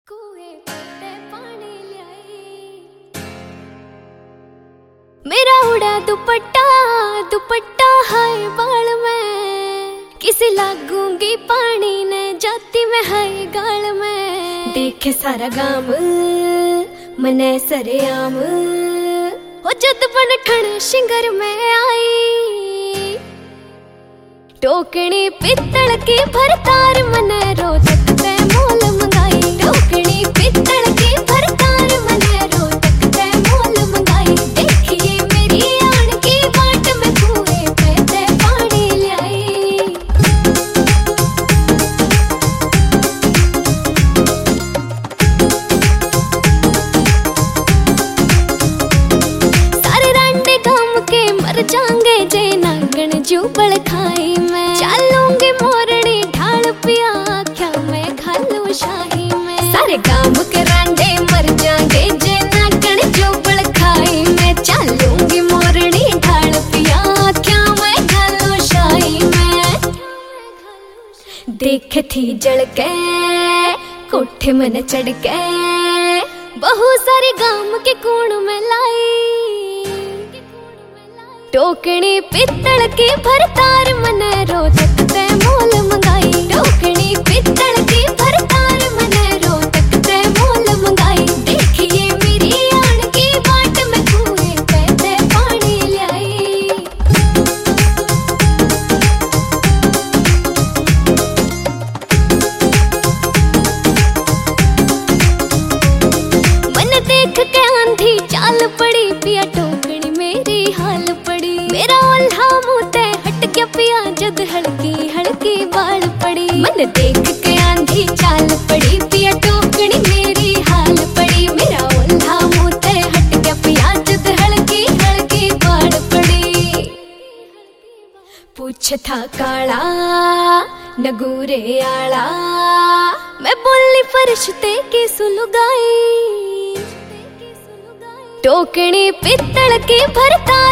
कुएं पे पानी ल्याई, मेरा उड़ा दुपट्टा दुपट्टा हाय बाल में, किसे लागूंगी पानी ने जाती मैं हाय गाल में। देखे सारा गाम मने सरेआम, हो जद बन ठण शिंगर में आई, टोकनी पित्तल की भरतार मने रो तकते मोल मंगाई। टोकनी पित्तल की भरतार मने रो तकते मोल मंगाई। देखिए मेरी आन की बाट में कुएं पे ते पानी ल्याई। सारे रांडे गाम के मर जाएंगे जे नागन जुबल खाई में। चलूंगी मोरनी ढाल पिया क्या मैं खालू शाही में। सारे गांव के रांडे मर जाएंगे जे नागन जुबल खाई में। चलूंगी मोरनी ढाल पिया क्या मैं खालू शाही में। देख थी जल के कोठे मन चढ़ के, बहुत सारे गांव के कूण में लाई। टोकनी पित्तल की भरतार मने रो तकते मोल मंगाई। टोकनी पित्तल की भरतार मने रो तकते मोल मंगाई। देखिए मेरी आन की बाट में कुएं पे ते पानी ल्याई। मन देख के आंधी चाल पड़ी पिया, टोकनी मेरी हाल पड़ी। मेरा ओल्हा मुँह ते हट गया पिया जद हल्की हल्की बाल पड़ी। मन देख के आंधी चाल पड़ी पिया, टोकनी मेरी हाल पड़ी। मेरा ओल्हा मुँह ते हट गया पिया जद हल्की हल्की बाल पड़ी। पूछ था काला नगूरे आला, मैं बोली फरिश्ते की सुलगाई। टोकनी पित्तल की भरतार